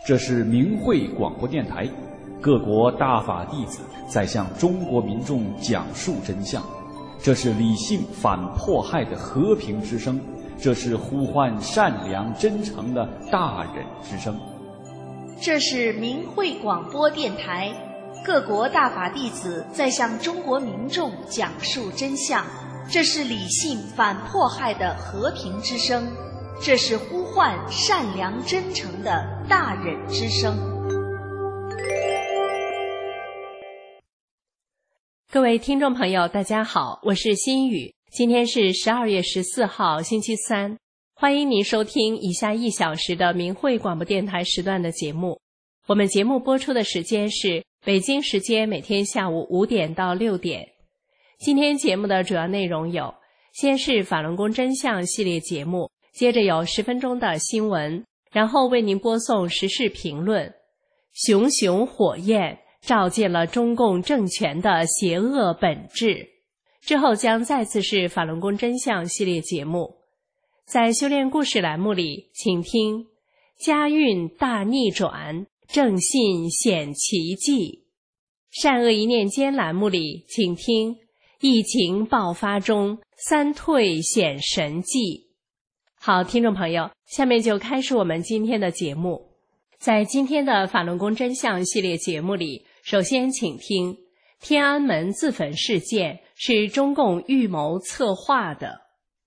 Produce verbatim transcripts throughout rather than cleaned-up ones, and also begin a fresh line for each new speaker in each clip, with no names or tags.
这是明慧广播电台，各国大法弟子在向中国民众讲述真相。这是理性反迫害的和平之声，这是呼唤善良真诚的大忍之声。
这是明慧广播电台，各国大法弟子在向中国民众讲述真相。这是理性反迫害的和平之声，这是呼唤善良真诚的大忍之声。
各位听众朋友大家好，我是心雨，今天是十二月十四号星期三，欢迎您收听以下一小时的明慧广播电台时段的节目。我们节目播出的时间是北京时间每天下午五点到六点。今天节目的主要内容有：先是法轮功真相系列节目，接着有十分钟的新闻，然后为您播送时事评论。熊熊火焰照见了中共政权的邪恶本质。之后将再次是法轮功真相系列节目。在修炼故事栏目里，请听家运大逆转，正信显奇迹。善恶一念间栏目里，请听疫情爆发中，三退显神迹。好，听众朋友，下面就开始我们今天的节目。在今天的法轮功真相系列节目里，首先请听天安门自焚事件是中共预谋策划的。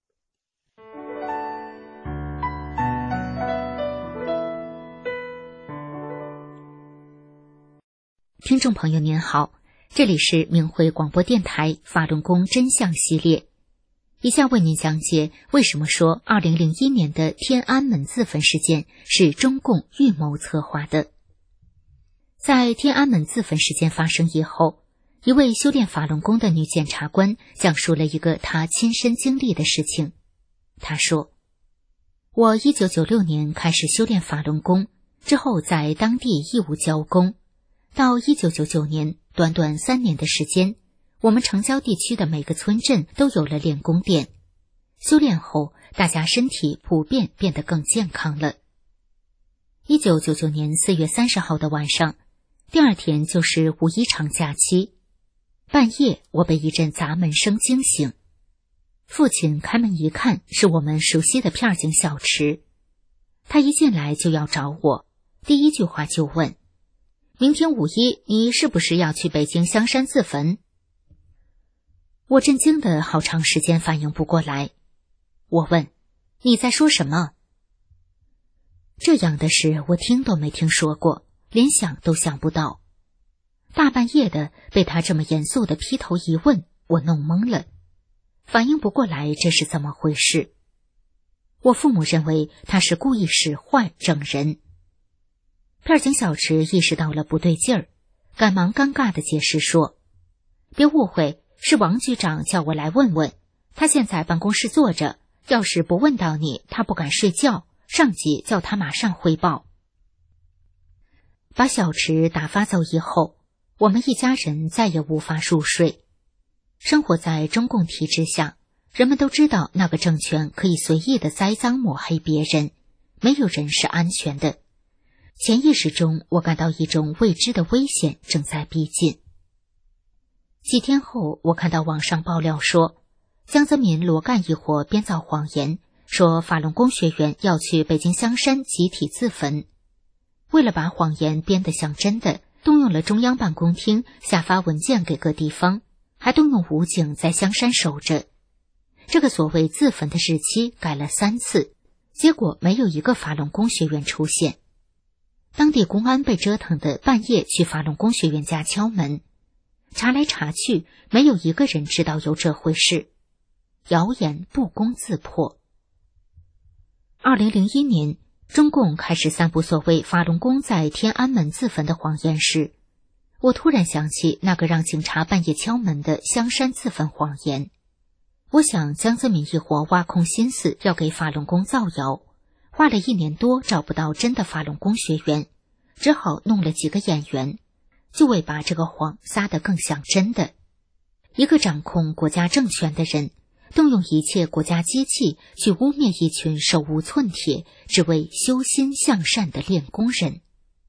听众朋友您好，这里是明慧广播电台法轮功真相系列，以下为您讲解为什么说二零零一年的天安门自焚事件是中共预谋策划的。在天安门自焚事件发生以后，一位修炼法轮功的女检察官讲述了一个她亲身经历的事情。她说，我一九九六年开始修炼法轮功，之后在当地义务教功，到一九九九年，短短三年的时间，我们城郊地区的每个村镇都有了练功店。修炼后，大家身体普遍变得更健康了。一九九九年四月三十号的晚上，第二天就是五一长假期。半夜，我被一阵砸门声惊醒。父亲开门一看，是我们熟悉的片警小池。他一进来就要找我，第一句话就问，明天五一，你是不是要去北京香山自焚？我震惊的好长时间反应不过来。我问，你在说什么？这样的事我听都没听说过，连想都想不到。大半夜的被他这么严肃的劈头一问，我弄懵了，反应不过来这是怎么回事。我父母认为他是故意使坏整人。片警小池意识到了不对劲儿，赶忙尴尬地解释说，别误会，是王局长叫我来问问，他现在办公室坐着，要是不问到你，他不敢睡觉，上级叫他马上汇报。把小池打发走以后，我们一家人再也无法入睡。生活在中共体制下，人们都知道那个政权可以随意地栽赃抹黑别人，没有人是安全的。潜意识中，我感到一种未知的危险正在逼近。几天后，我看到网上爆料说，江泽民、罗干一伙编造谎言，说法轮功学员要去北京香山集体自焚。为了把谎言编得像真的，动用了中央办公厅下发文件给各地方，还动用武警在香山守着。这个所谓自焚的日期改了三次，结果没有一个法轮功学员出现。当地公安被折腾的半夜去法轮功学员家敲门，查来查去，没有一个人知道有这回事。谣言不攻自破。二零零一年，中共开始散布所谓法轮功在天安门自焚的谎言时，我突然想起那个让警察半夜敲门的香山自焚谎言。我想江泽民一伙挖空心思要给法轮功造谣，花了一年多找不到真的法轮功学员，只好弄了几个演员，就为把这个谎撒得更像真的。一个掌控国家政权的人，动用一切国家机器去污蔑一群手无寸铁、只为修心向善的练功人，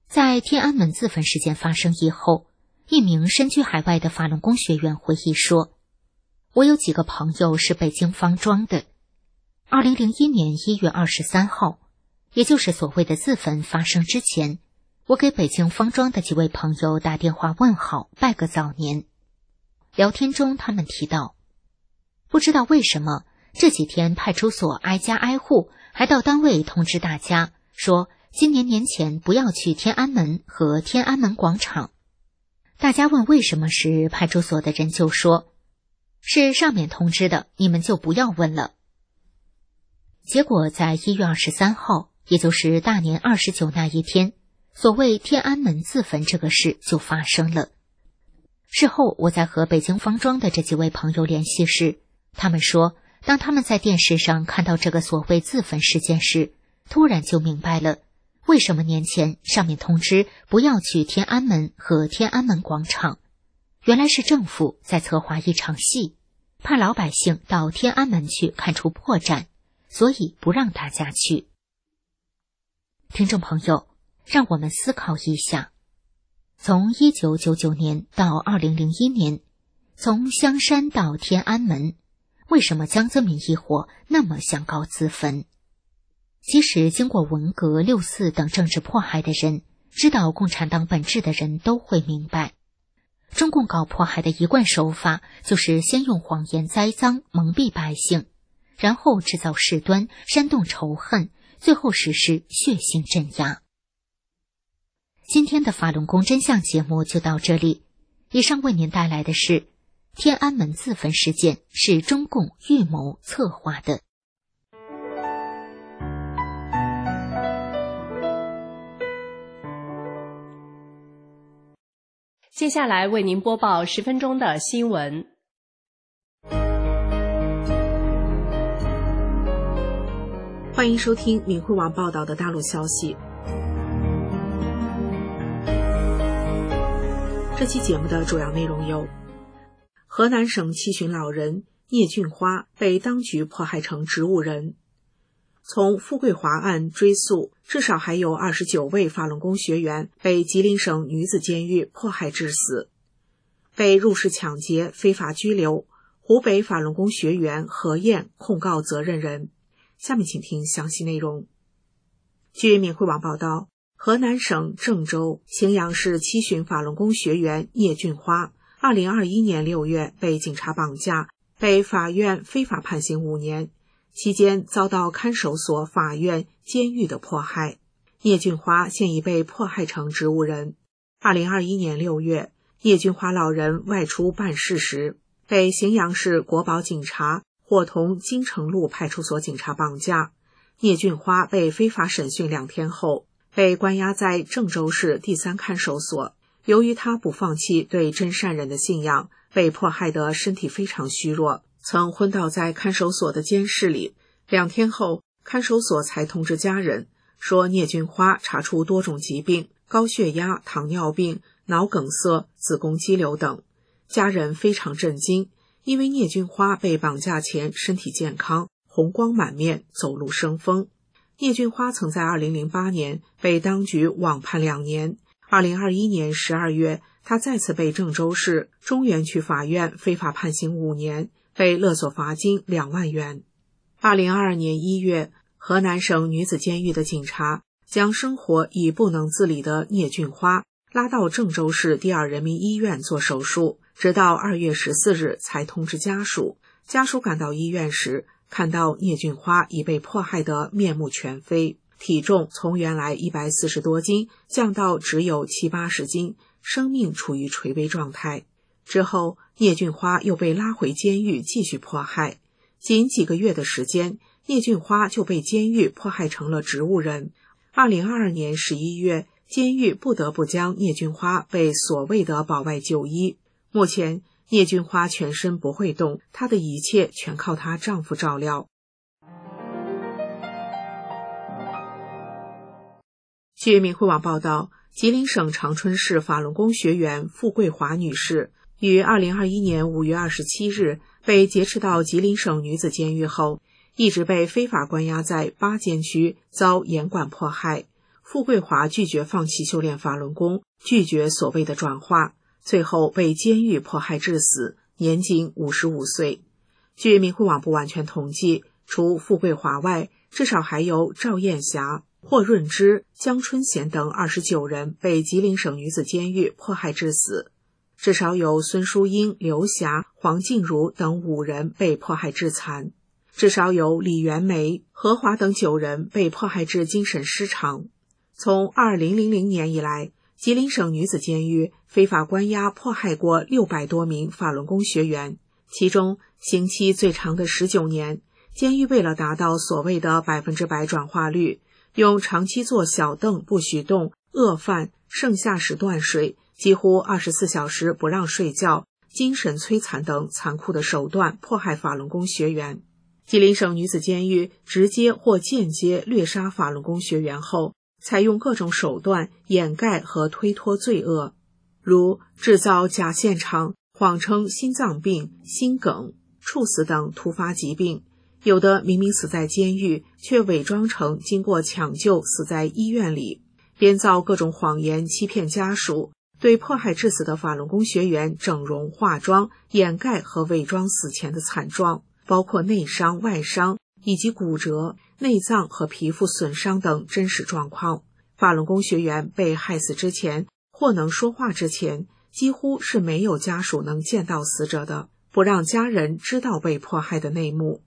在天安门自焚事件发生以后，一名身居海外的法轮功学员回忆说，我有几个朋友是北京方庄的。二零零一年一月二十三号，也就是所谓的自焚发生之前，我给北京方庄的几位朋友打电话问好，拜个早年。聊天中他们提到，不知道为什么这几天派出所挨家挨户，还到单位通知大家说今年年前不要去天安门和天安门广场。大家问为什么时，派出所的人就说，是上面通知的，你们就不要问了。结果在一月二十三号，也就是大年二十九那一天，所谓天安门自焚这个事就发生了。事后我在和北京方庄的这几位朋友联系时，他们说，当他们在电视上看到这个所谓自焚事件时，突然就明白了，为什么年前上面通知不要去天安门和天安门广场。原来是政府在策划一场戏，怕老百姓到天安门去看出破绽，所以不让大家去。听众朋友，让我们思考一下，从一九九九年到二零零一年，从香山到天安门，为什么江泽民一伙那么想搞自焚？即使经过文革、六四等政治迫害的人，知道共产党本质的人都会明白，中共搞迫害的一贯手法就是先用谎言栽赃蒙蔽百姓，然后制造事端，煽动仇恨，最后实施血腥镇压。今天的法轮功真相节目就到这里，以上为您带来的是天安门自焚事件是中共预谋策划的。
接下来为您播报十分钟的新闻。
欢迎收听明慧网报道的大陆消息。这期节目的主要内容有：河南省七旬老人聂俊花被当局迫害成植物人；从富贵华案追溯，至少还有二十九位法轮功学员被吉林省女子监狱迫害致死；被入室抢劫、非法拘留，湖北法轮功学员何燕控告责任人。下面请听详细内容。据明慧网报道，河南省郑州荥阳市七旬法轮功学员聂俊花，二零二一年六月被警察绑架，被法院非法判刑五年，期间遭到看守所、法院、监狱的迫害。聂俊花现已被迫害成植物人。二零二一年六月，聂俊花老人外出办事时，被荥阳市国保警察伙同金城路派出所警察绑架。聂俊花被非法审讯两天后，被关押在郑州市第三看守所。由于他不放弃对真善人的信仰，被迫害得身体非常虚弱，曾昏倒在看守所的监室里。两天后，看守所才通知家人说聂俊花查出多种疾病，高血压、糖尿病、脑梗塞、子宫肌瘤等。家人非常震惊，因为聂俊花被绑架前身体健康，红光满面，走路生风。聂俊花曾在二零零八年被当局网判两年，二零二一年十二月，他再次被郑州市中原区法院非法判刑五年，被勒索罚金两万元。二零二二年一月，河南省女子监狱的警察将生活已不能自理的聂俊花拉到郑州市第二人民医院做手术，直到二月十四日才通知家属。家属赶到医院时，看到聂俊花已被迫害得面目全非，体重从原来一百四十多斤降到只有七八十斤，生命处于垂危状态。之后，聂俊花又被拉回监狱继续迫害。仅几个月的时间，聂俊花就被监狱迫害成了植物人。二零二二年十一月，监狱不得不将聂俊花被所谓的保外就医。目前，聂俊花全身不会动，她的一切全靠她丈夫照料。据明慧网报道，吉林省长春市法轮功学员付桂华女士于二零二一年五月二十七日被劫持到吉林省女子监狱后，一直被非法关押在八监区，遭严管迫害。 傅桂华拒绝放弃修炼法轮功，拒绝所谓的转化，最后被监狱迫害致死，年仅五十五岁。据明慧网不完全统计，除傅桂华外，至少还有赵艳霞、霍润芝、江春贤等二十九人被吉林省女子监狱迫害致死，至少有孙淑英、刘霞、黄静茹等五人被迫害致残，至少有李元梅、何华等九人被迫害致精神失常。从二零零零年以来，吉林省女子监狱非法关押迫害过六百多名法轮功学员，其中刑期最长的十九年，监狱为了达到所谓的百分之百转化率，用长期坐小凳不许动、饿饭、盛夏时断水、几乎二十四小时不让睡觉、精神摧残等残酷的手段迫害法轮功学员。吉林省女子监狱直接或间接掠杀法轮功学员后，采用各种手段掩盖和推脱罪恶，如制造假现场，谎称心脏病、心梗、猝死等突发疾病，有的明明死在监狱，却伪装成经过抢救死在医院里，编造各种谎言欺骗家属，对迫害致死的法轮功学员整容化妆，掩盖和伪装死前的惨状，包括内伤、外伤以及骨折、内脏和皮肤损伤等真实状况。法轮功学员被害死之前或能说话之前，几乎是没有家属能见到死者的，不让家人知道被迫害的内幕。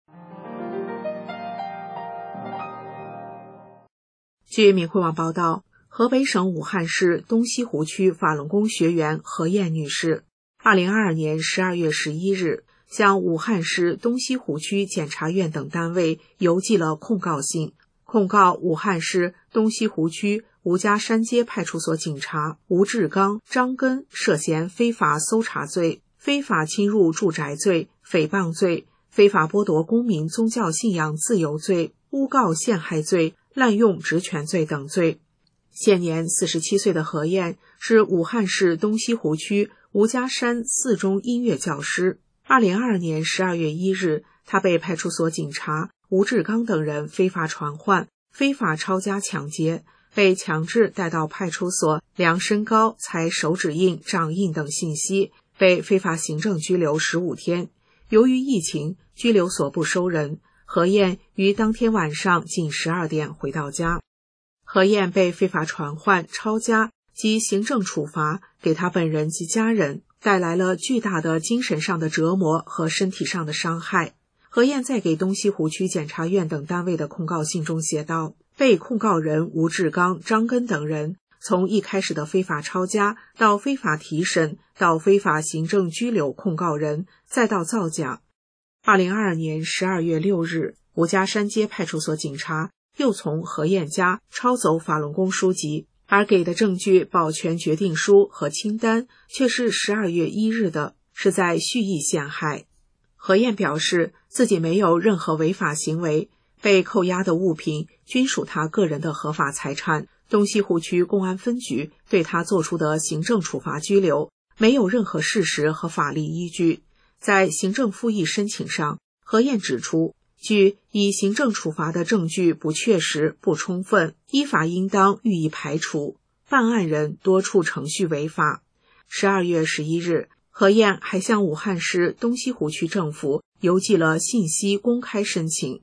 据明慧网报道，河北省武汉市东西湖区法轮功学员何艳女士，二零二二年十二月十一日向武汉市东西湖区检察院等单位邮寄了控告信，控告武汉市东西湖区吴家山街派出所警察吴志刚、张根涉嫌非法搜查罪、非法侵入住宅罪、诽谤罪、非法剥夺公民宗教信仰自由罪、诬告陷害罪、滥用职权罪等罪。现年四十七岁的何艳是武汉市东西湖区吴家山四中音乐教师。二零二二年十二月一日，他被派出所警察吴志刚等人非法传唤、非法抄家抢劫，被强制带到派出所量身高、采手指印、掌印等信息，被非法行政拘留十五天。由于疫情，拘留所不收人，何艳于当天晚上近十二点回到家。何艳被非法传唤、抄家及行政处罚，给他本人及家人带来了巨大的精神上的折磨和身体上的伤害。何艳在给东西湖区检察院等单位的控告信中写道，被控告人吴志刚、张根等人从一开始的非法抄家，到非法提审，到非法行政拘留控告人，再到造假。二零二二年十二月六日，吴家山街派出所警察又从何艳家抄走法轮功书籍，而给的证据保全决定书和清单却是十二月一日的，是在蓄意陷害。何艳表示自己没有任何违法行为，被扣押的物品均属他个人的合法财产，东西湖区公安分局对他作出的行政处罚拘留没有任何事实和法律依据。在行政复议申请上，何艳指出，据以行政处罚的证据不确实、不充分，依法应当予以排除，办案人多处程序违法。十二月十一日，何艳还向武汉市东西湖区政府邮寄了信息公开申请。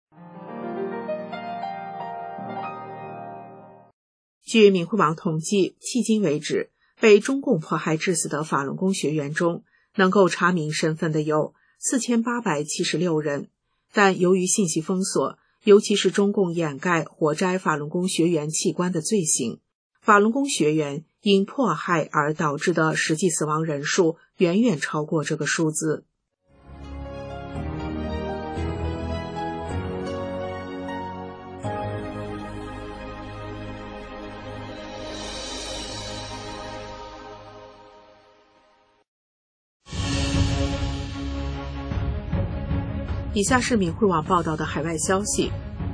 据明慧网统计，迄今为止，被中共迫害致死的法轮功学员中，能够查明身份的有四千八百七十六人，但由于信息封锁，尤其是中共掩盖活摘法轮功学员器官的罪行，法轮功学员因迫害而导致的实际死亡人数远远超过这个数字。以下是明慧网报道的海外消息，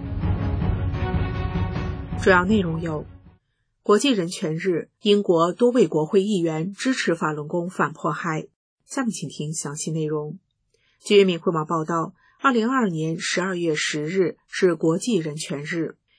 主要内容有：国际人权日，英国多位国会议员支持法轮功反迫害。下面请听详细内容。据明慧网报道，二零二二年十二月十日是国际人权日，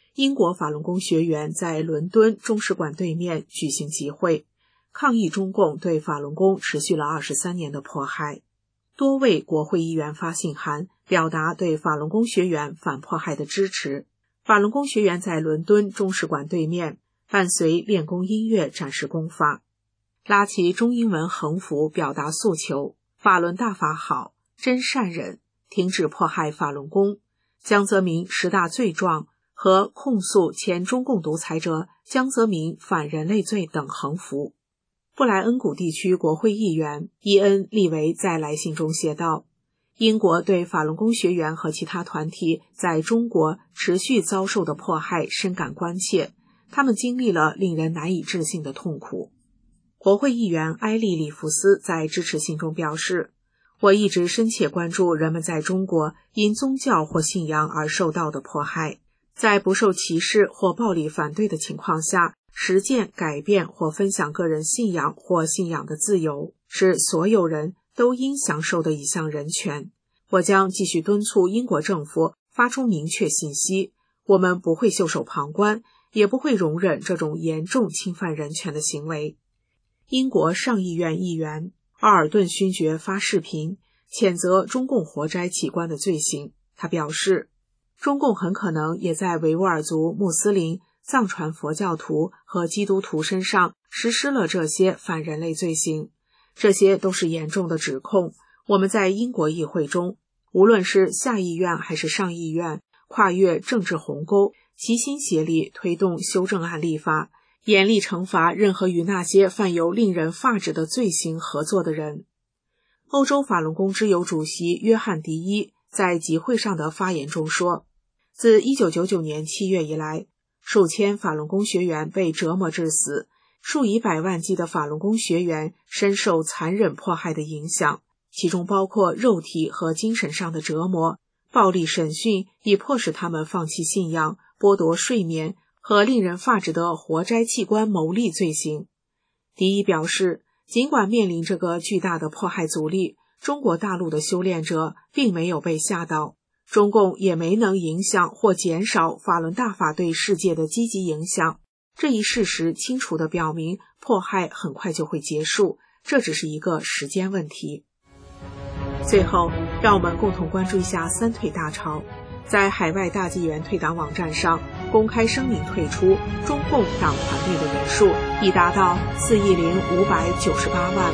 英国法轮功学员在伦敦中使馆对面举行集会，抗议中共对法轮功持续了二十三年的迫害。多位国会议员发信函，表达对法轮功学员反迫害的支持。法轮功学员在伦敦中使馆对面伴随练功音乐展示功法，拉起中英文横幅表达诉求：法轮大法好，真善忍，停止迫害法轮功，江泽民十大罪状和控诉前中共独裁者江泽民反人类罪等横幅。布莱恩谷地区国会议员伊恩·利维在来信中写道：英国对法轮功学员和其他团体在中国持续遭受的迫害深感关切，他们经历了令人难以置信的痛苦。国会议员埃利·里弗斯在支持信中表示：我一直深切关注人们在中国因宗教或信仰而受到的迫害，在不受歧视或暴力反对的情况下，实践、改变或分享个人信仰或信仰的自由，是所有人都应享受的一项人权。我将继续敦促英国政府发出明确信息，我们不会袖手旁观，也不会容忍这种严重侵犯人权的行为。英国上议院议员奥尔顿勋爵发视频，谴责中共活摘器官的罪行。他表示，中共很可能也在维吾尔族、穆斯林、藏传佛教徒和基督徒身上实施了这些反人类罪行。这些都是严重的指控。我们在英国议会中，无论是下议院还是上议院，跨越政治鸿沟，齐心协力推动修正案立法，严厉惩罚任何与那些犯有令人发指的罪行合作的人。欧洲法轮功之友主席约翰·迪伊在集会上的发言中说，自一九九九年七月以来，数千法轮功学员被折磨致死，数以百万计的法轮功学员深受残忍迫害的影响，其中包括肉体和精神上的折磨、暴力审讯，以迫使他们放弃信仰、剥夺睡眠和令人发指的活摘器官牟利罪行。迪伊表示，尽管面临这个巨大的迫害阻力，中国大陆的修炼者并没有被吓倒，中共也没能影响或减少法轮大法对世界的积极影响。这一事实清楚地表明，迫害很快就会结束，这只是一个时间问题。最后，让我们共同关注一下三退大潮。在海外大纪元退党网站上公开声明退出中共党团队的人数已达到四亿零五百九十八万。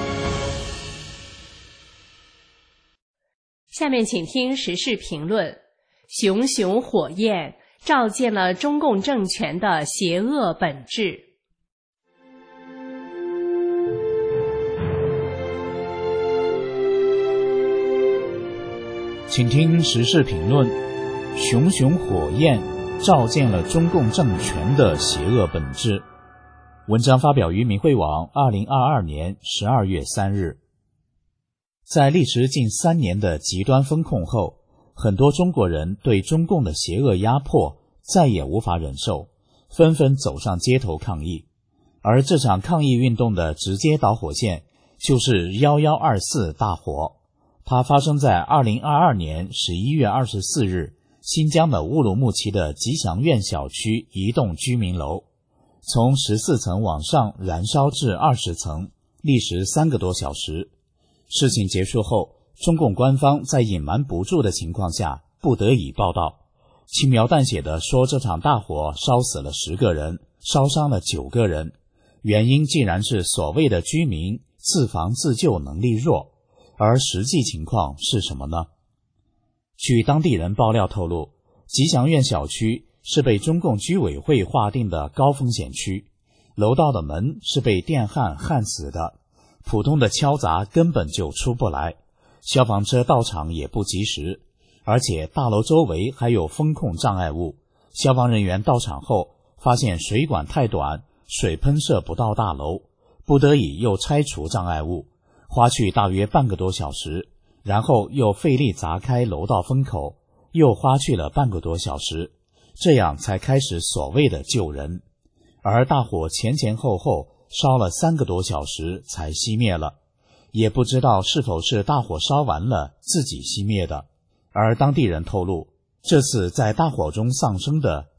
下面请听时事评论：熊熊火焰照见了中共政权的邪恶本质。
请听时事评论：熊熊火焰照见了中共政权的邪恶本质。文章发表于明慧网二零二二年十二月三日。在历时近三年的极端封控后，很多中国人对中共的邪恶压迫再也无法忍受，纷纷走上街头抗议。而这场抗议运动的直接导火线就是一一二四大火，它发生在二零二二年十一月二十四日新疆的乌鲁木齐的吉祥苑小区一栋居民楼，从十四层往上燃烧至二十层，历时三个多小时。事情结束后，中共官方在隐瞒不住的情况下不得已报道，轻描淡写地说这场大火烧死了十个人，烧伤了九个人，原因竟然是所谓的居民自防自救能力弱，而实际情况是什么呢？据当地人爆料透露，吉祥苑小区是被中共居委会划定的高风险区，楼道的门是被电焊焊死的，普通的敲砸根本就出不来，消防车到场也不及时，而且大楼周围还有风控障碍物，消防人员到场后发现水管太短，水喷射不到大楼，不得已又拆除障碍物，花去大约半个多小时，然后又费力砸开楼道风口，又花去了半个多小时，这样才开始所谓的救人。而大火前前后后烧了三个多小时才熄灭了，也不知道是否是大火烧完了自己熄灭的。而当地人透露，这次在大火中丧生的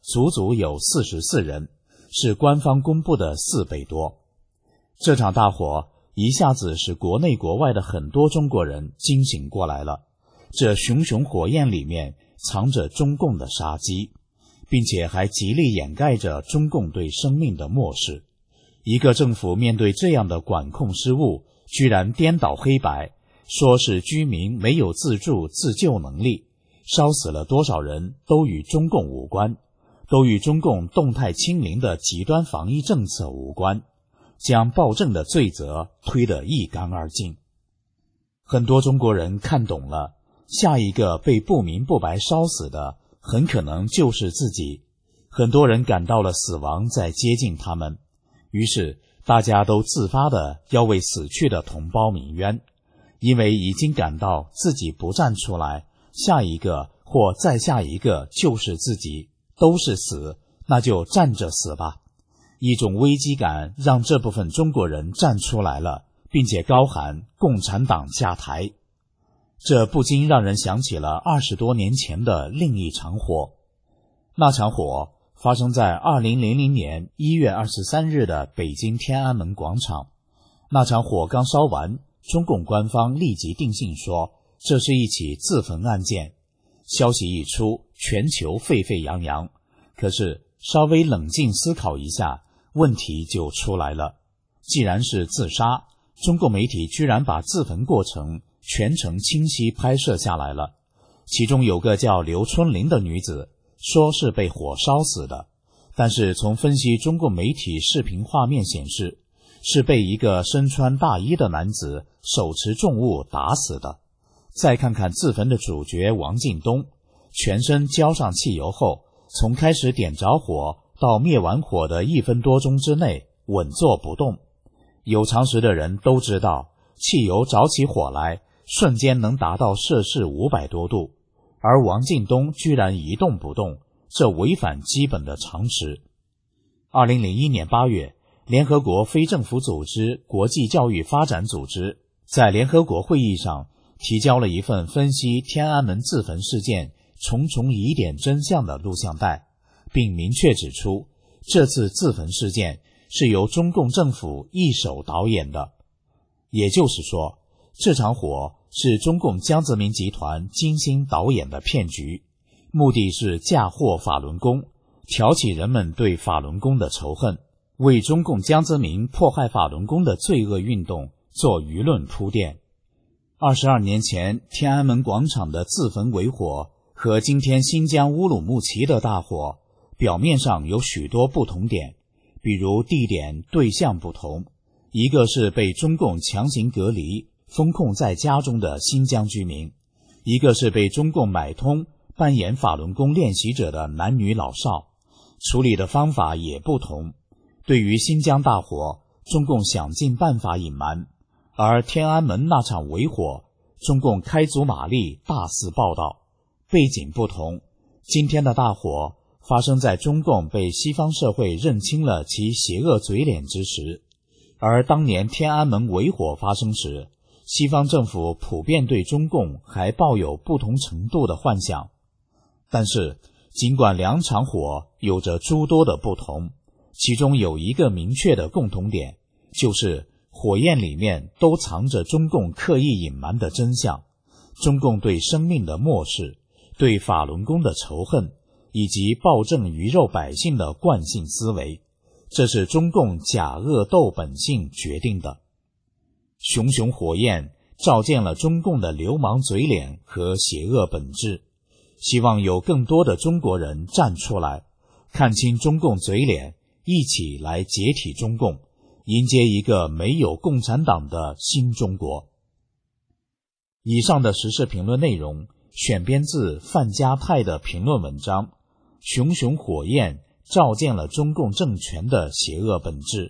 足足有四十四人，是官方公布的四倍多。这场大火一下子使国内国外的很多中国人惊醒过来了，这熊熊火焰里面藏着中共的杀机，并且还极力掩盖着中共对生命的漠视。一个政府面对这样的管控失误，居然颠倒黑白，说是居民没有自助自救能力，烧死了多少人都与中共无关，都与中共动态清零的极端防疫政策无关，将暴政的罪责推得一干二净。很多中国人看懂了，下一个被不明不白烧死的很可能就是自己。很多人感到了死亡在接近他们，于是大家都自发的要为死去的同胞鸣冤，因为已经感到自己不站出来，下一个或再下一个就是自己，都是死，那就站着死吧。一种危机感让这部分中国人站出来了，并且高喊共产党下台。这不禁让人想起了二十多年前的另一场火。那场火发生在二零零零年一月二十三日的北京天安门广场。那场火刚烧完，中共官方立即定性说这是一起自焚案件。消息一出，全球沸沸扬扬。可是稍微冷静思考一下，问题就出来了。既然是自杀，中共媒体居然把自焚过程全程清晰拍摄下来了。其中有个叫刘春玲的女子说是被火烧死的，但是从分析中共媒体视频画面显示，是被一个身穿大衣的男子手持重物打死的。再看看自焚的主角王进东，全身浇上汽油后，从开始点着火到灭完火的一分多钟之内稳坐不动。有常识的人都知道，汽油着起火来瞬间能达到摄氏五百多度，而王进东居然一动不动，这违反基本的常识。二零零一年八月，联合国非政府组织国际教育发展组织在联合国会议上提交了一份分析天安门自焚事件重重疑点真相的录像带，并明确指出，这次自焚事件是由中共政府一手导演的。也就是说，这场火是中共江泽民集团精心导演的骗局，目的是嫁祸法轮功，挑起人们对法轮功的仇恨，为中共江泽民迫害法轮功的罪恶运动做舆论铺垫。二十二年前天安门广场的自焚为火和今天新疆乌鲁木齐的大火表面上有许多不同点，比如地点对象不同，一个是被中共强行隔离封控在家中的新疆居民，一个是被中共买通扮演法轮功练习者的男女老少，处理的方法也不同。对于新疆大火，中共想尽办法隐瞒，而天安门那场围火，中共开足马力大肆报道。背景不同，今天的大火发生在中共被西方社会认清了其邪恶嘴脸之时，而当年天安门围火发生时，西方政府普遍对中共还抱有不同程度的幻想。但是尽管两场火有着诸多的不同，其中有一个明确的共同点，就是火焰里面都藏着中共刻意隐瞒的真相，中共对生命的漠视，对法轮功的仇恨，以及暴政鱼肉百姓的惯性思维，这是中共假恶斗本性决定的。熊熊火焰照见了中共的流氓嘴脸和邪恶本质，希望有更多的中国人站出来，看清中共嘴脸，一起来解体中共，迎接一个没有共产党的新中国。以上的时事评论内容选编自范家泰的评论文章，熊熊火焰照见了中共政权的邪恶本质。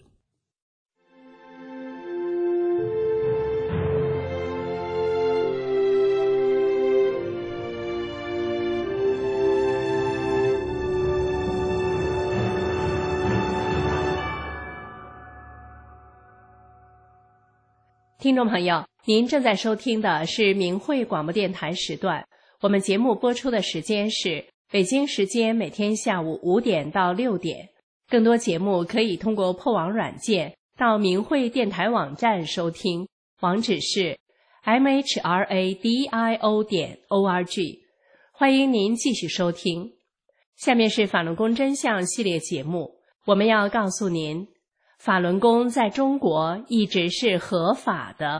听众朋友，您正在收听的是明慧广播电台时段，我们节目播出的时间是北京时间每天下午五点到六点。更多节目可以通过破网软件到明慧电台网站收听，网址是 m h r a d i o 点 o r g。 欢迎您继续收听。下面是法轮功真相系列节目，我们要告诉您，法轮功在中国一直是合法的。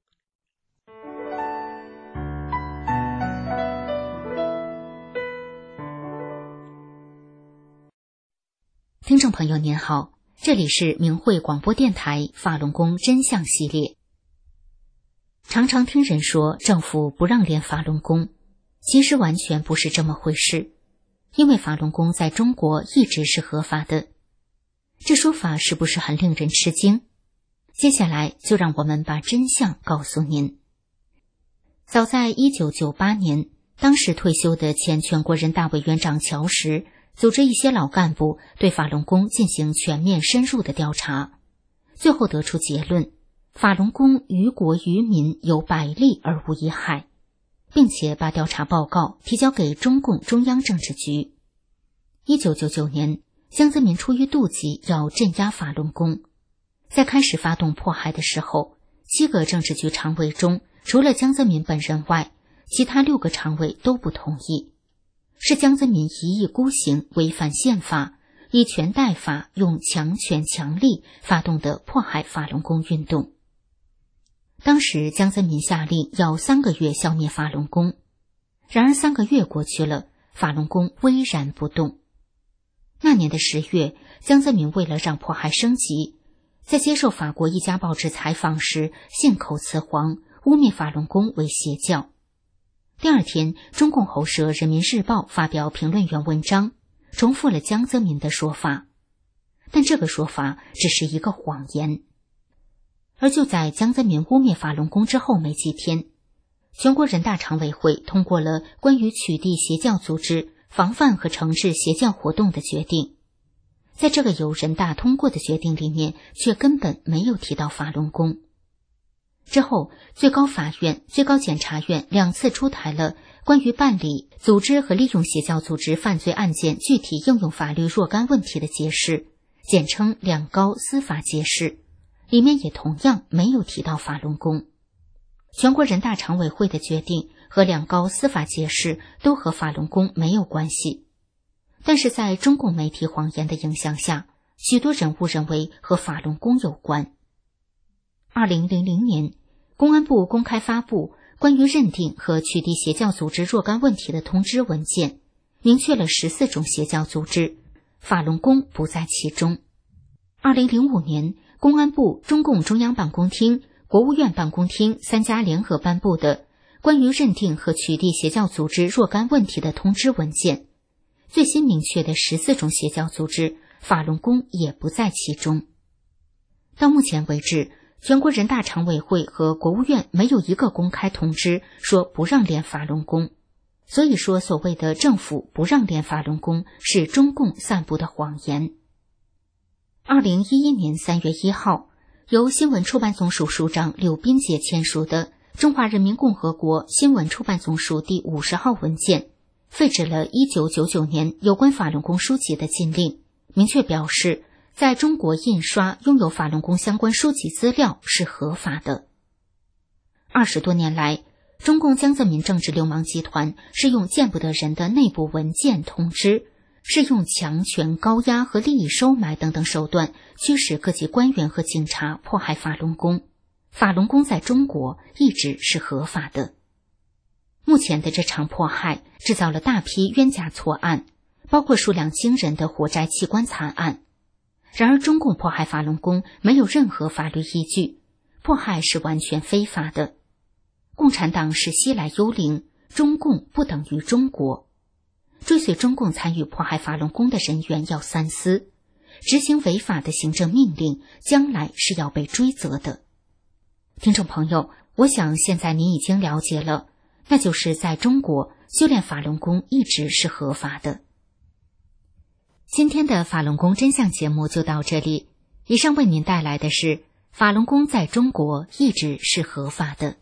听众朋友您好，这里是明慧广播电台法轮功真相系列。常常听人说政府不让练法轮功，其实完全不是这么回事，因为法轮功在中国一直是合法的。这说法是不是很令人吃惊？接下来就让我们把真相告诉您。早在一九九八年，当时退休的前全国人大委员长乔石组织一些老干部对法轮功进行全面深入的调查，最后得出结论，法轮功于国于民有百利而无一害，并且把调查报告提交给中共中央政治局。一九九九年，江泽民出于妒忌要镇压法轮功，在开始发动迫害的时候，七个政治局常委中，除了江泽民本人外，其他六个常委都不同意。是江泽民一意孤行，违反宪法，以权代法，用强权强力发动的迫害法轮功运动。当时江泽民下令要三个月消灭法轮功，然而三个月过去了，法轮功巍然不动。那年的十月，江泽民为了让迫害升级，在接受法国一家报纸采访时信口雌黄，污蔑法轮功为邪教。第二天，中共喉舌《人民日报》发表评论员文章，重复了江泽民的说法，但这个说法只是一个谎言。而就在江泽民污蔑法轮功之后没几天，全国人大常委会通过了关于取缔邪教组织、防范和惩治邪教活动的决定。在这个由人大通过的决定里面，却根本没有提到法轮功。之后，最高法院、最高检察院两次出台了关于办理、组织和利用邪教组织犯罪案件具体应用法律若干问题的解释，简称两高司法解释，里面也同样没有提到法轮功。全国人大常委会的决定和两高司法解释都和法轮功没有关系，但是在中共媒体谎言的影响下，许多人误认为和法轮功有关。二零零零年，公安部公开发布关于认定和取缔邪教组织若干问题的通知文件，明确了十四种邪教组织，法轮功不在其中。二零零五年，公安部、中共中央办公厅、国务院办公厅三家联合颁布的关于认定和取缔邪教组织若干问题的通知文件，最新明确的十四种邪教组织，法轮功也不在其中。到目前为止，全国人大常委会和国务院没有一个公开通知说不让练法轮功，所以说所谓的政府不让练法轮功是中共散布的谎言。二零一一年三月一号，由新闻出版总署署长柳斌杰签署的《中华人民共和国新闻出版总署第五十号文件》，废止了一九九九年有关法轮功书籍的禁令，明确表示在中国印刷拥有法轮功相关书籍资料是合法的。二十多年来，中共江泽民政治流氓集团是用见不得人的内部文件通知，是用强权高压和利益收买等等手段驱使各级官员和警察迫害法轮功。法轮功在中国一直是合法的。目前的这场迫害制造了大批冤假错案，包括数量惊人的火灾器官惨案。然而中共迫害法轮功没有任何法律依据，迫害是完全非法的。共产党是西来幽灵，中共不等于中国。追随中共参与迫害法轮功的人员要三思，执行违法的行政命令，将来是要被追责的。听众朋友，我想现在您已经了解了，那就是在中国修炼法轮功一直是合法的。今天的法轮功真相节目就到这里，以上为您带来的是法轮功在中国一直是合法的。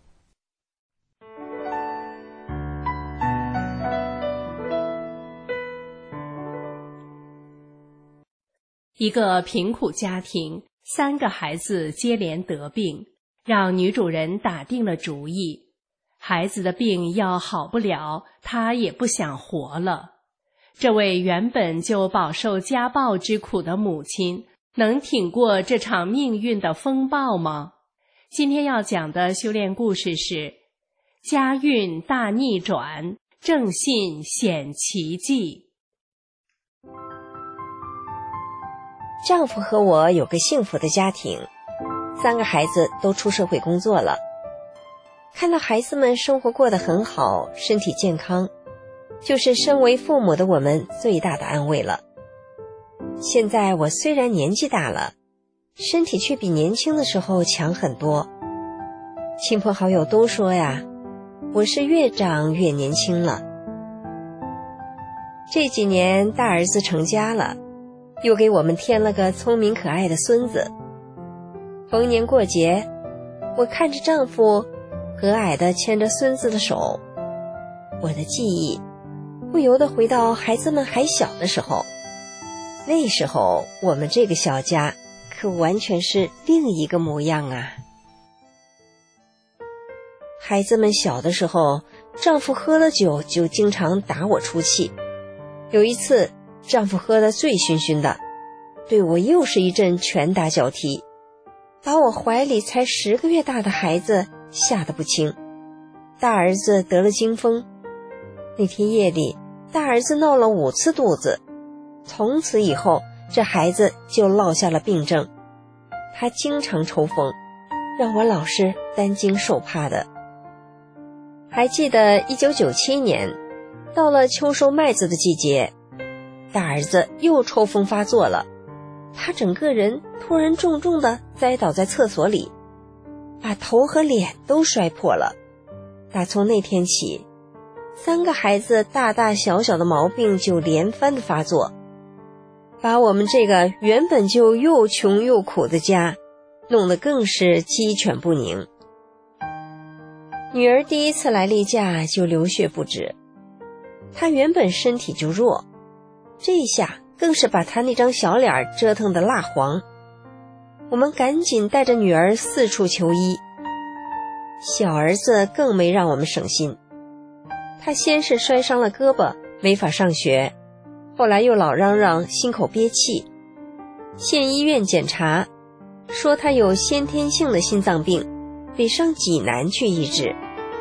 一个贫苦家庭，三个孩子接连得病，让女主人打定了主意，孩子的病要好不了，她也不想活了。这位原本就饱受家暴之苦的母亲，能挺过这场命运的风暴吗？今天要讲的修炼故事是家运大逆转，正信显奇迹。
丈夫和我有个幸福的家庭，三个孩子都出社会工作了。看到孩子们生活过得很好，身体健康，就是身为父母的我们最大的安慰了。现在我虽然年纪大了，身体却比年轻的时候强很多。亲朋好友都说呀，我是越长越年轻了。这几年大儿子成家了，又给我们添了个聪明可爱的孙子。逢年过节，我看着丈夫和蔼地牵着孙子的手，我的记忆不由得回到孩子们还小的时候。那时候我们这个小家可完全是另一个模样啊。孩子们小的时候，丈夫喝了酒就经常打我出气。有一次丈夫喝得醉醺醺的，对我又是一阵拳打脚踢，把我怀里才十个月大的孩子吓得不轻。大儿子得了惊风，那天夜里大儿子闹了五次肚子，从此以后这孩子就落下了病症。他经常抽风，让我老是担惊受怕的。还记得一九九七年，到了秋收麦子的季节，大儿子又抽风发作了，他整个人突然重重地栽倒在厕所里，把头和脸都摔破了。打从那天起，三个孩子大大小小的毛病就连番的发作，把我们这个原本就又穷又苦的家弄得更是鸡犬不宁。女儿第一次来例假就流血不止，她原本身体就弱，这一下更是把她那张小脸折腾得蜡黄。我们赶紧带着女儿四处求医，小儿子更没让我们省心。他先是摔伤了胳膊，没法上学，后来又老嚷嚷心口憋气，县医院检查说他有先天性的心脏病，得上济南去医治。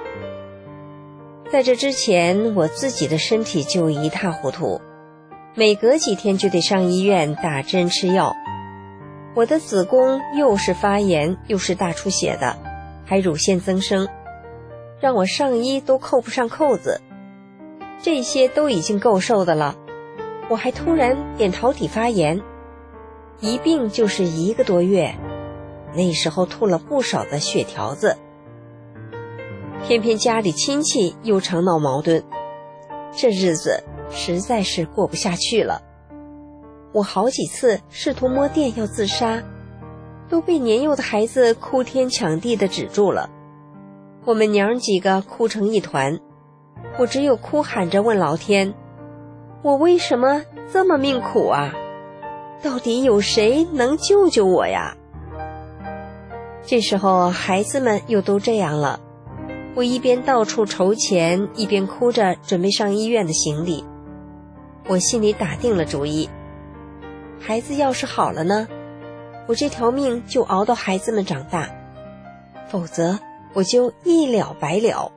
在这之前，我自己的身体就一塌糊涂，每隔几天就得上医院打针吃药。我的子宫又是发炎又是大出血的，还乳腺增生，让我上衣都扣不上扣子。这些都已经够受的了，我还突然扁桃体发炎，一病就是一个多月，那时候吐了不少的血条子。偏偏家里亲戚又常闹矛盾，这日子实在是过不下去了。我好几次试图摸电要自杀，都被年幼的孩子哭天抢地地止住了。我们娘几个哭成一团，我只有哭喊着问老天，我为什么这么命苦啊？到底有谁能救救我呀？这时候孩子们又都这样了，我一边到处筹钱，一边哭着准备上医院的行李。我心里打定了主意，孩子要是好了呢，我这条命就熬到孩子们长大，否则我就一了百了。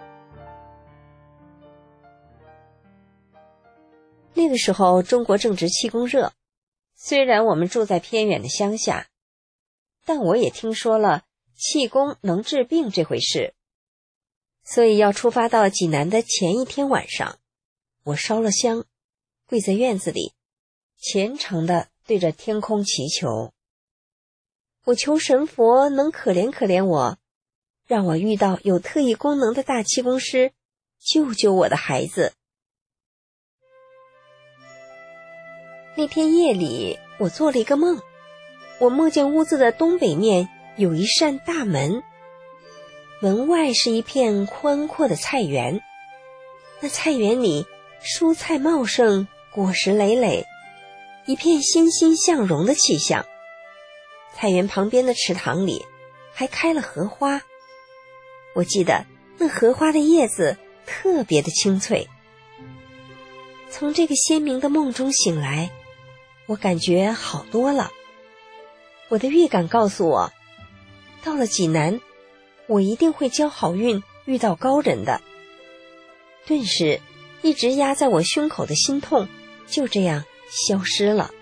那个时候中国正值气功热，虽然我们住在偏远的乡下，但我也听说了气功能治病这回事。所以要出发到济南的前一天晚上，我烧了香，跪在院子里，虔诚地对着天空祈求。我求神佛能可怜可怜我，让我遇到有特异功能的大气功师，救救我的孩子。那天夜里，我做了一个梦，我梦见屋子的东北面有一扇大门，门外是一片宽阔的菜园，那菜园里蔬菜茂盛，果实累累， 一片欣欣向荣的气象。菜园旁边的池塘里还开了荷花，我记得那荷花的叶子特别的清脆。从这个鲜明的梦中醒来，我感觉好多了。我的预感告诉我，到了济南，我一定会交好运，遇到高人的。顿时，一直压在我胸口的心痛就这样消失了。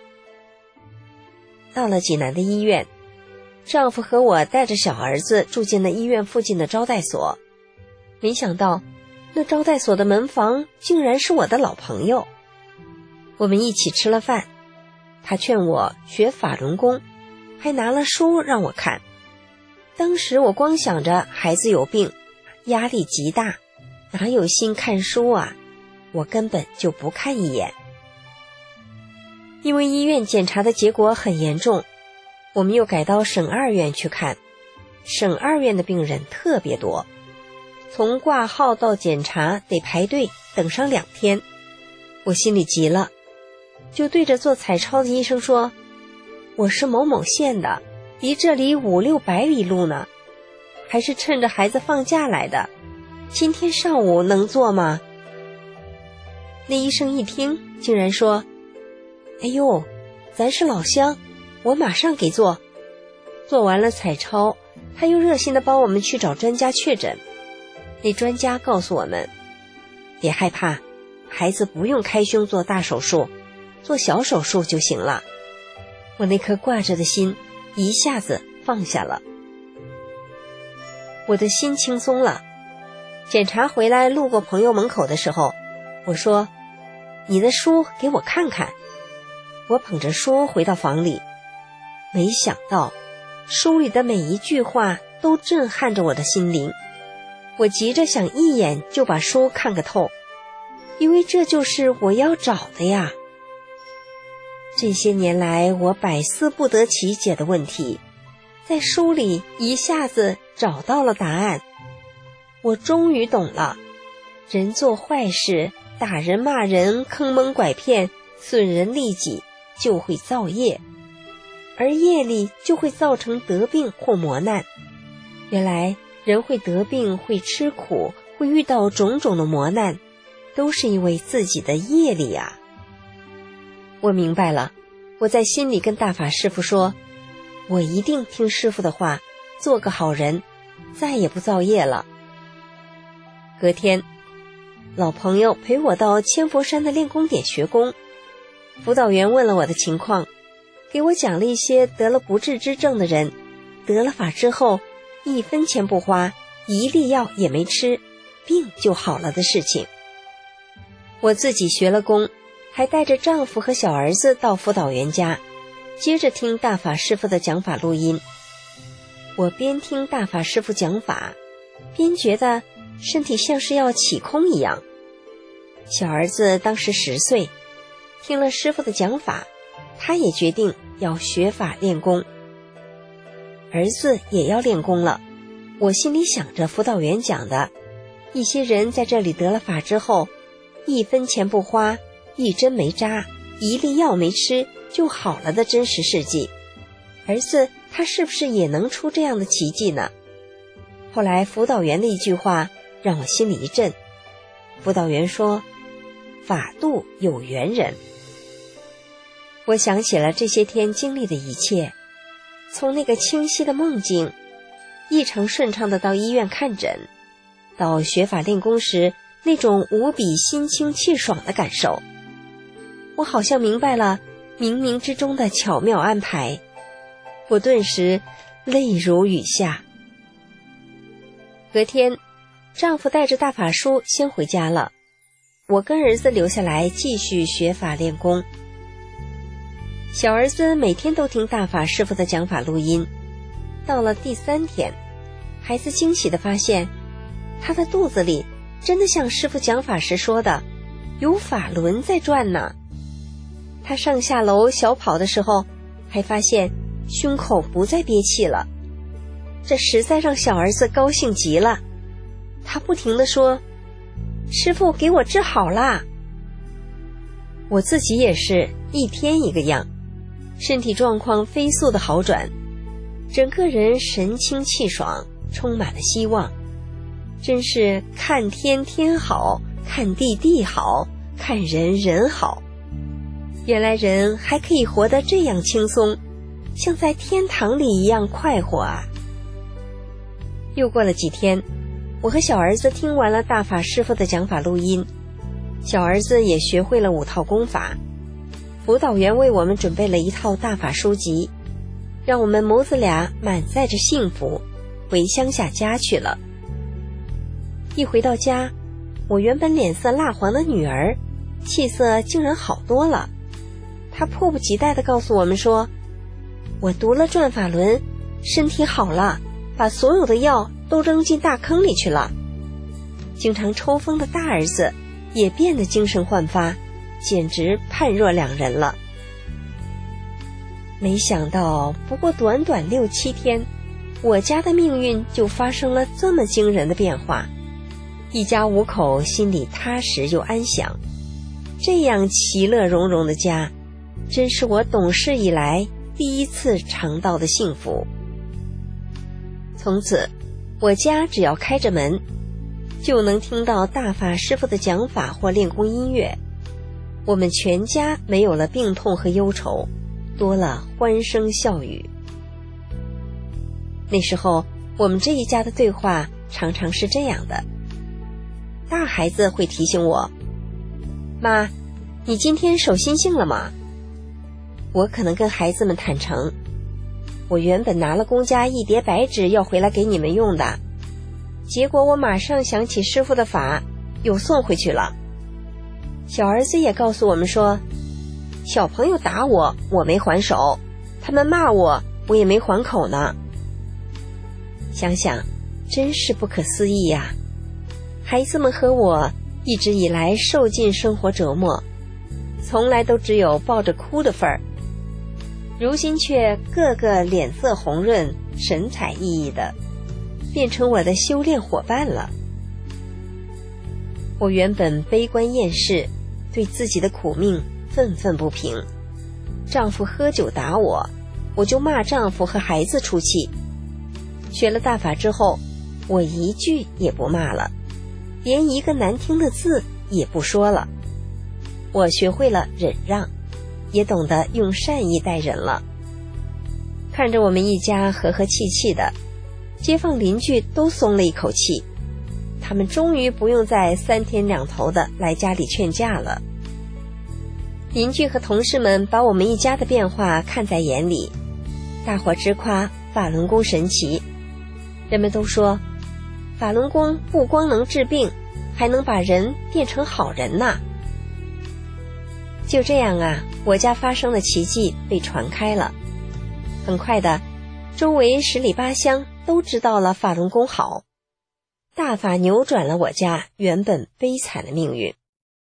到了济南的医院，丈夫和我带着小儿子住进了医院附近的招待所。没想到那招待所的门房竟然是我的老朋友。我们一起吃了饭，他劝我学法轮功，还拿了书让我看。当时我光想着孩子有病，压力极大，哪有心看书啊，我根本就不看一眼。因为医院检查的结果很严重，我们又改到省二院去看。省二院的病人特别多，从挂号到检查得排队等上两天。我心里急了，就对着做彩超的医生说，我是某某县的，离这里五六百里路呢，还是趁着孩子放假来的，今天上午能做吗？那医生一听竟然说，哎呦，咱是老乡，我马上给做。做完了彩超，他又热心地帮我们去找专家确诊。那专家告诉我们，别害怕，孩子不用开胸做大手术，做小手术就行了。我那颗挂着的心一下子放下了，我的心轻松了。检查回来路过朋友门口的时候，我说，你的书给我看看。我捧着书回到房里，没想到书里的每一句话都震撼着我的心灵。我急着想一眼就把书看个透，因为这就是我要找的呀。这些年来我百思不得其解的问题，在书里一下子找到了答案。我终于懂了，人做坏事，打人骂人，坑蒙拐骗，损人利己，就会造业，而业力就会造成得病或磨难。原来人会得病，会吃苦，会遇到种种的磨难，都是因为自己的业力啊。我明白了，我在心里跟大法师父说，我一定听师父的话，做个好人，再也不造业了。隔天，老朋友陪我到千佛山的练功点学功，辅导员问了我的情况，给我讲了一些得了不治之症的人，得了法之后一分钱不花，一粒药也没吃，病就好了的事情。我自己学了功，还带着丈夫和小儿子到辅导员家，接着听大法师父的讲法录音。我边听大法师父讲法，边觉得身体像是要起空一样。小儿子当时十岁，听了师父的讲法，他也决定要学法练功。儿子也要练功了，我心里想着辅导员讲的，一些人在这里得了法之后，一分钱不花，一针没扎，一粒药没吃就好了的真实事迹。儿子他是不是也能出这样的奇迹呢？后来辅导员的一句话让我心里一震，辅导员说，法度有缘人。我想起了这些天经历的一切，从那个清晰的梦境，异常顺畅的到医院看诊，到学法练功时那种无比心清气爽的感受，我好像明白了冥冥之中的巧妙安排，我顿时泪如雨下。隔天，丈夫带着大法书先回家了，我跟儿子留下来继续学法练功。小儿子每天都听大法师父的讲法录音，到了第三天，孩子惊喜地发现，他的肚子里真的像师父讲法时说的，有法轮在转呢。他上下楼小跑的时候，还发现胸口不再憋气了，这实在让小儿子高兴极了。他不停地说，师父给我治好啦。我自己也是一天一个样，身体状况飞速的好转，整个人神清气爽，充满了希望。真是看天天好，看地地好，看人人好。原来人还可以活得这样轻松，像在天堂里一样快活啊！又过了几天，我和小儿子听完了大法师父的讲法录音，小儿子也学会了五套功法。辅导员为我们准备了一套大法书籍，让我们母子俩满载着幸福回乡下家去了。一回到家，我原本脸色蜡黄的女儿气色竟然好多了。她迫不及待地告诉我们说，我读了转法轮，身体好了，把所有的药都扔进大坑里去了。经常抽风的大儿子也变得精神焕发，简直判若两人了。没想到不过短短六七天，我家的命运就发生了这么惊人的变化。一家五口心里踏实又安详，这样其乐融融的家，真是我懂事以来第一次尝到的幸福。从此我家只要开着门，就能听到大法师父的讲法或练功音乐。我们全家没有了病痛和忧愁，多了欢声笑语。那时候我们这一家的对话常常是这样的，大孩子会提醒我，妈，你今天守心性了吗？我可能跟孩子们坦诚，我原本拿了公家一叠白纸要回来给你们用的，结果我马上想起师父的法，又送回去了。小儿子也告诉我们说，小朋友打我，我没还手，他们骂我，我也没还口呢。想想真是不可思议呀！孩子们和我一直以来受尽生活折磨，从来都只有抱着哭的份儿，如今却个个脸色红润，神采奕奕的，变成我的修炼伙伴了。我原本悲观厌世，对自己的苦命愤愤不平，丈夫喝酒打我，我就骂丈夫和孩子出气。学了大法之后，我一句也不骂了，连一个难听的字也不说了。我学会了忍让，也懂得用善意待人了。看着我们一家和和气气的，街坊邻居都松了一口气，他们终于不用再三天两头的来家里劝架了。邻居和同事们把我们一家的变化看在眼里，大伙直夸法轮功神奇。人们都说，法轮功不光能治病，还能把人变成好人呐。就这样啊，我家发生的奇迹被传开了。很快的，周围十里八乡都知道了法轮功好，大法扭转了我家原本悲惨的命运。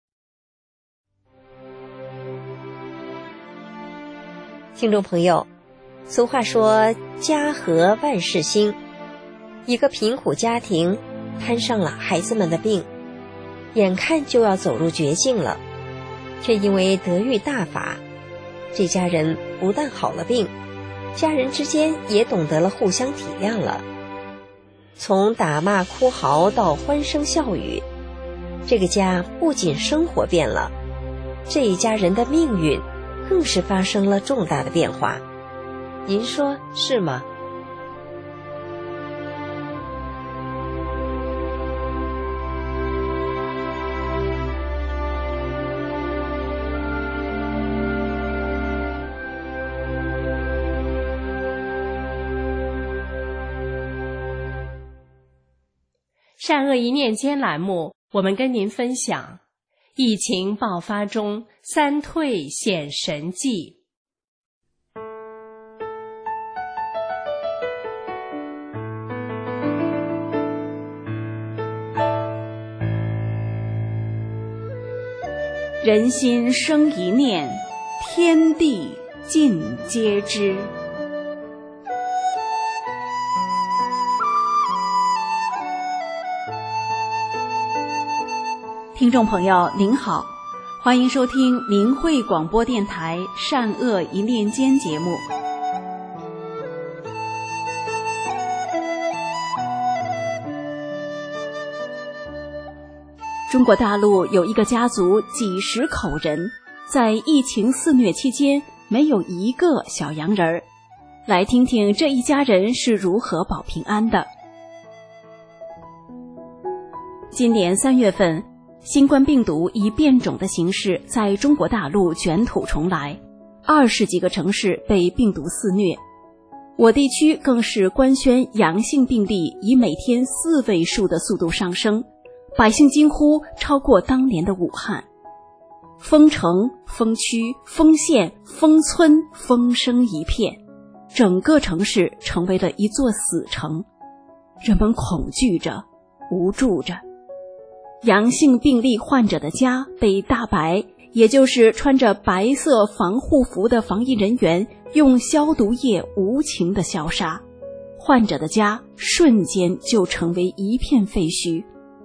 听众朋友，俗话说家和万事兴，一个贫苦家庭摊上了孩子们的病，眼看就要走入绝境了，却因为得遇大法，这家人不但好了病，家人之间也懂得了互相体谅了。从打骂哭嚎到欢声笑语，这个家不仅生活变了，这一家人的命运更是发生了重大的变化。您说是吗？
善恶一念间栏目，我们跟您分享疫情爆发中三退显神迹。
人心生一念，天地尽皆知。听众朋友您好， 欢迎收听明慧广播电台善恶一念间节目。中国大陆有一个家族几十口人，在疫情肆虐期间没有一个小洋人儿。来听听这一家人是如何保平安的。今年三月份，新冠病毒以变种的形式在中国大陆卷土重来，二十几个城市被病毒肆虐，我地区更是官宣阳性病例以每天四位数的速度上升，百姓惊呼超过当年的武汉。封城、封区、封县、封村，风声一片，整个城市成为了一座死城，人们恐惧着，无助着。阳性病例患者的家被大白，也就是穿着白色防护服的防疫人员用消毒液无情地消杀，患者的家瞬间就成为一片废墟。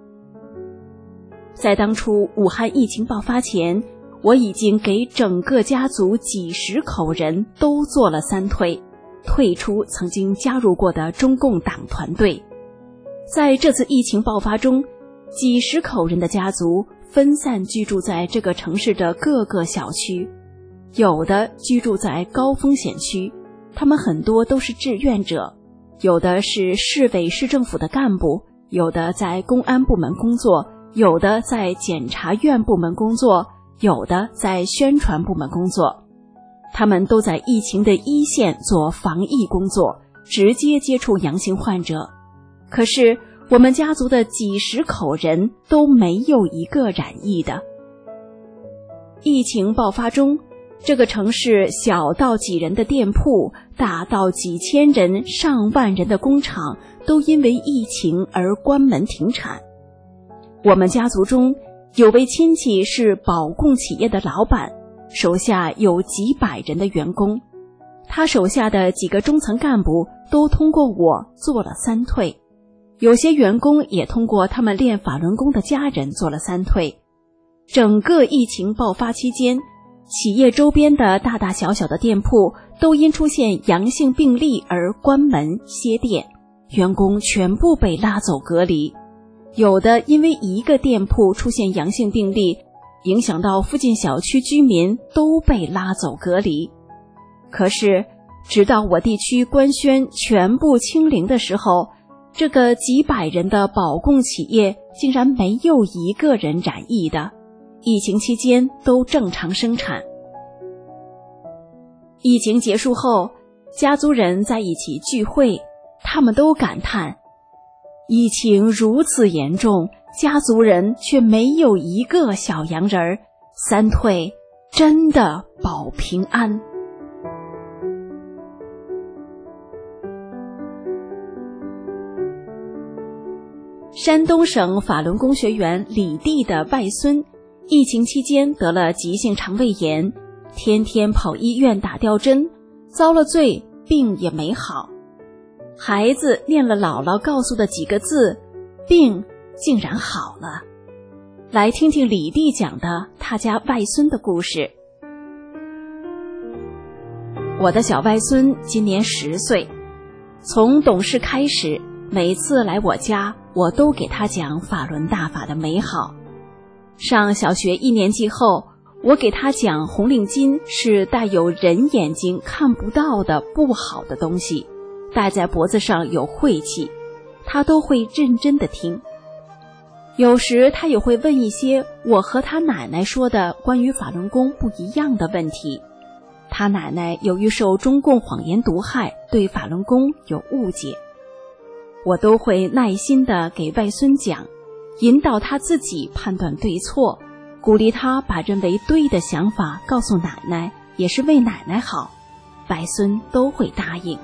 在当初武汉疫情爆发前，我已经给整个家族几十口人都做了三退，退出曾经加入过的中共党团队。在这次疫情爆发中，几十口人的家族分散居住在这个城市的各个小区，有的居住在高风险区，他们很多都是志愿者，有的是市委市政府的干部，有的在公安部门工作，有的在检察院部门工作，有的在宣传部门工作。他们都在疫情的一线做防疫工作，直接接触阳性患者。可是我们家族的几十口人都没有一个染疫的。疫情爆发中，这个城市小到几人的店铺，大到几千人、上万人的工厂，都因为疫情而关门停产。我们家族中有位亲戚是保供企业的老板，手下有几百人的员工，他手下的几个中层干部都通过我做了三退，有些员工也通过他们练法轮功的家人做了三退。整个疫情爆发期间，企业周边的大大小小的店铺都因出现阳性病例而关门歇店，员工全部被拉走隔离。有的因为一个店铺出现阳性病例，影响到附近小区居民都被拉走隔离。可是直到我地区官宣全部清零的时候，这个几百人的保供企业竟然没有一个人染疫的，疫情期间都正常生产。疫情结束后，家族人在一起聚会，他们都感叹，疫情如此严重，家族人却没有一个小洋人儿，三退真的保平安。山东省法轮功学员李弟的外孙，疫情期间得了急性肠胃炎，天天跑医院打吊针，遭了罪，病也没好。孩子念了姥姥告诉的几个字，病竟然好了。来听听李弟讲的他家外孙的故事。我的小外孙今年十岁，从懂事开始，每次来我家，我都给他讲法轮大法的美好。上小学一年级后，我给他讲红领巾是带有人眼睛看不到的不好的东西，戴在脖子上有晦气，他都会认真地听。有时他也会问一些我和他奶奶说的关于法轮功不一样的问题。他奶奶由于受中共谎言毒害，对法轮功有误解。我都会耐心地给外孙讲，引导他自己判断对错，鼓励他把认为对的想法告诉奶奶，也是为奶奶好，外孙都会答应。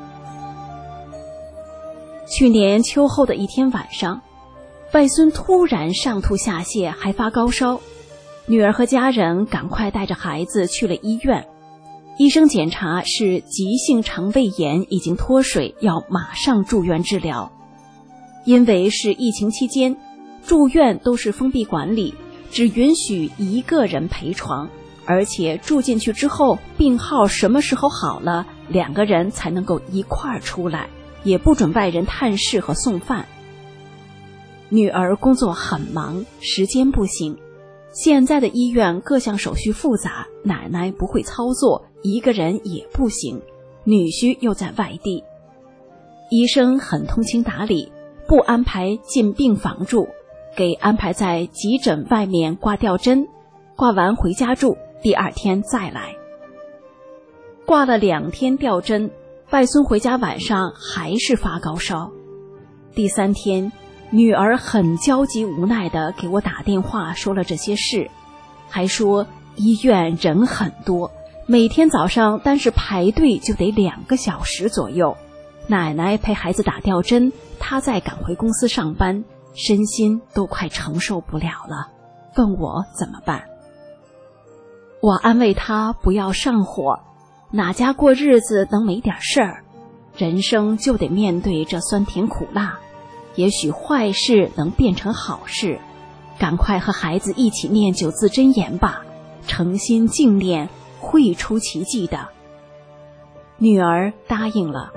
去年秋后的一天晚上，外孙突然上吐下泻，还发高烧，女儿和家人赶快带着孩子去了医院。医生检查是急性肠胃炎，已经脱水，要马上住院治疗。因为是疫情期间，住院都是封闭管理， 只允许一个人陪床，而且住进去之后，病号什么时候好了，两个人才能够一块儿出来，也不准外人探视和送饭。女儿工作很忙，时间不行。现在的医院各项手续复杂，奶奶不会操作，一个人也不行，女婿又在外地。医生很通情达理，不安排进病房住，给安排在急诊外面挂吊针，挂完回家住，第二天再来。挂了两天吊针，外孙回家晚上还是发高烧。第三天，女儿很焦急无奈地给我打电话说了这些事，还说医院人很多，每天早上单是排队就得两个小时左右，奶奶陪孩子打吊针，她再赶回公司上班，身心都快承受不了了，问我怎么办。我安慰她不要上火，哪家过日子能没点事儿，人生就得面对这酸甜苦辣，也许坏事能变成好事，赶快和孩子一起念九字真言吧，诚心敬念会出奇迹的。女儿答应了。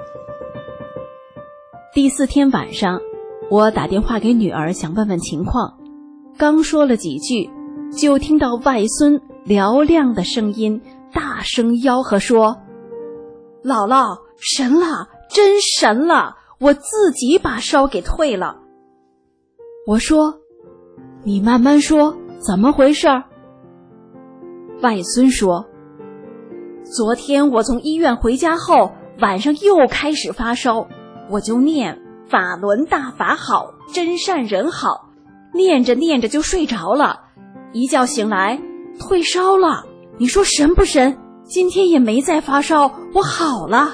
第四天晚上，我打电话给女儿想问问情况，刚说了几句，就听到外孙嘹亮的声音大声吆喝说：姥姥，神了，真神了，我自己把烧给退了。我说：你慢慢说，怎么回事？外孙说：昨天我从医院回家后，晚上又开始发烧，我就念法轮大法好，真善人好，念着念着就睡着了，一觉醒来退烧了，你说神不神？今天也没再发烧，我好了。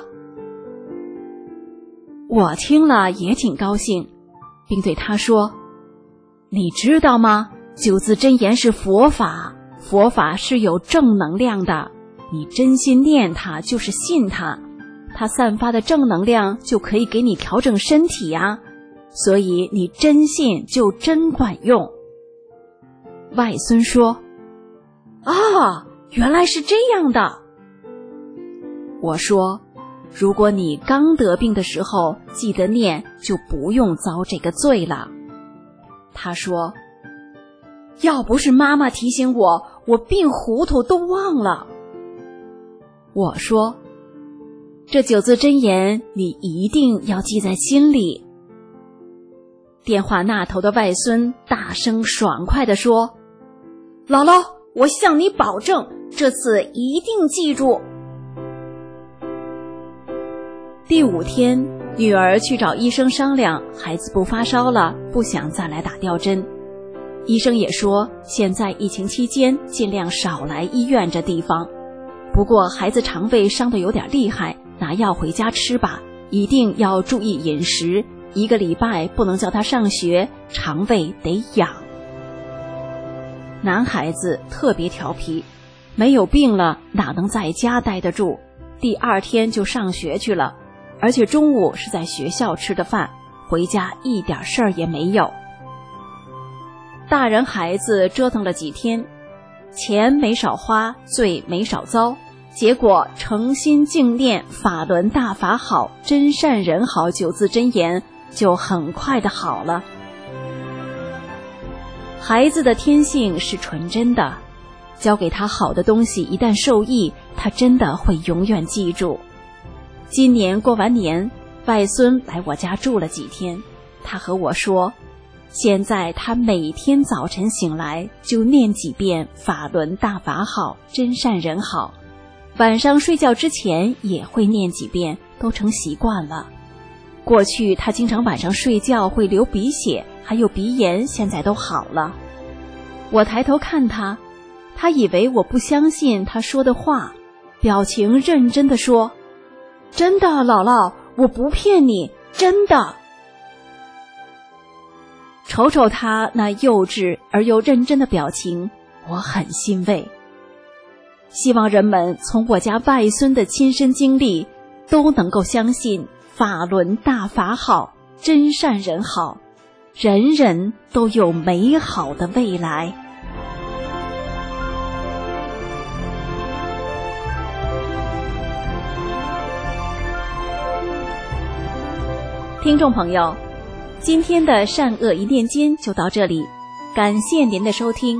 我听了也挺高兴，并对他说：你知道吗？九字真言是佛法，佛法是有正能量的，你真心念它就是信它，它散发的正能量就可以给你调整身体呀，所以你真信就真管用。外孙说：啊，原来是这样的。我说：如果你刚得病的时候记得念，就不用遭这个罪了。他说：要不是妈妈提醒我，我病糊涂都忘了。我说：这九字真言你一定要记在心里。电话那头的外孙大声爽快地说：姥姥，我向你保证，这次一定记住。第五天，女儿去找医生商量，孩子不发烧了，不想再来打吊针。医生也说，现在疫情期间尽量少来医院这地方。不过孩子肠胃伤得有点厉害，拿药回家吃吧，一定要注意饮食，一个礼拜不能叫他上学，肠胃得养。男孩子特别调皮，没有病了哪能在家待得住，第二天就上学去了，而且中午是在学校吃的饭，回家一点事儿也没有。大人孩子折腾了几天，钱没少花，罪没少遭，结果诚心敬念法轮大法好，真善人好九字真言就很快的好了。孩子的天性是纯真的，教给他好的东西一旦受益，他真的会永远记住。今年过完年，外孙来我家住了几天，他和我说，现在他每天早晨醒来就念几遍法轮大法好，真善人好，晚上睡觉之前也会念几遍，都成习惯了。过去他经常晚上睡觉会流鼻血，还有鼻炎，现在都好了。我抬头看他，他以为我不相信他说的话，表情认真地说，真的，姥姥，我不骗你，真的。瞅瞅他那幼稚而又认真的表情，我很欣慰。希望人们从我家外孙的亲身经历都能够相信法轮大法好，真善人好，人人都有美好的未来。 听众朋友，今天的善恶一念间就到这里，感谢您的收听。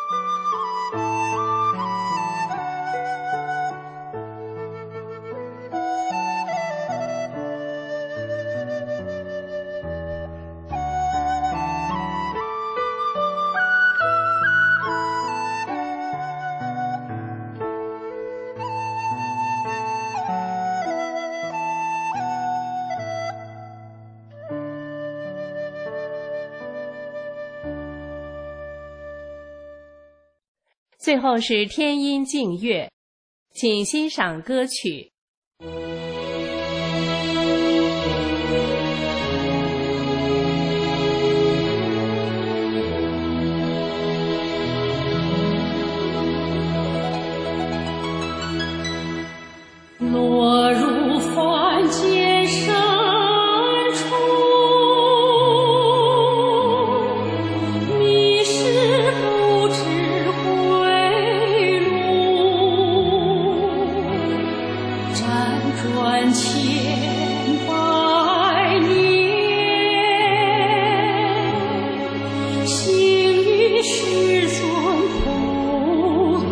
最后是天音静乐，请欣赏歌曲。
落入凡间深处，迷失不知转千百年，行于世尊普渡，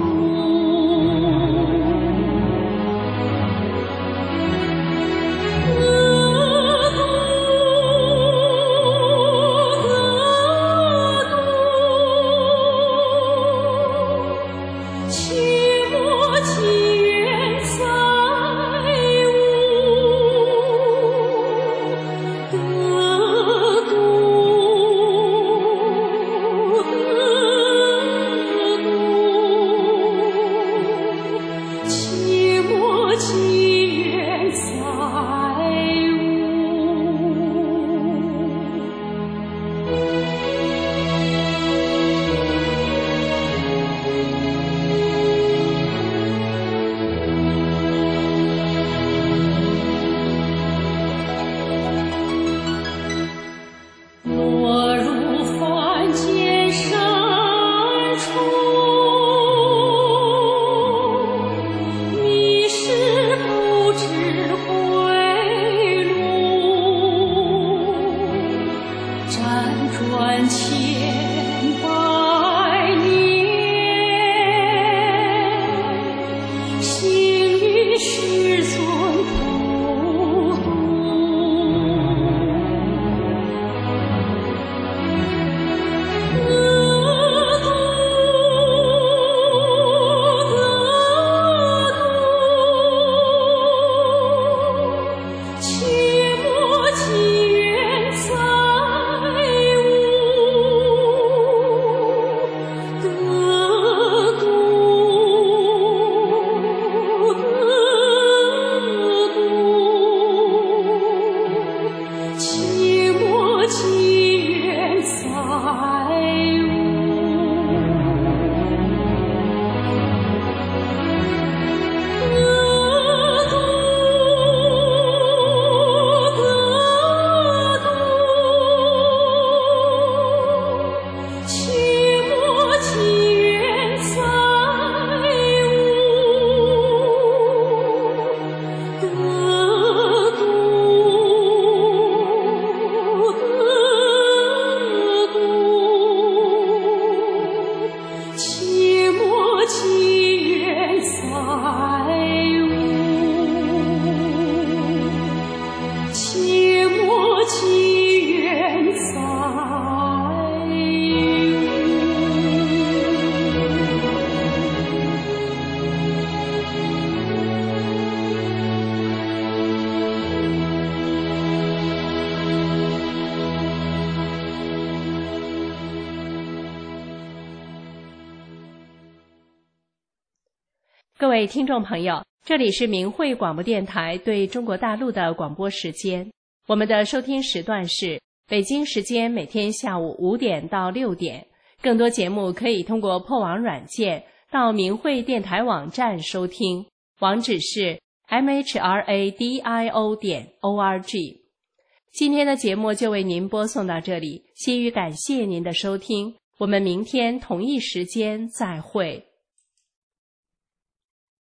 各位听众朋友，这里是明慧广播电台对中国大陆的广播时间。我们的收听时段是北京时间每天下午五点到六点。更多节目可以通过破网软件到明慧电台网站收听，网址是 m h r a d i o 点 o r g。今天的节目就为您播送到这里，心语感谢您的收听，我们明天同一时间再会。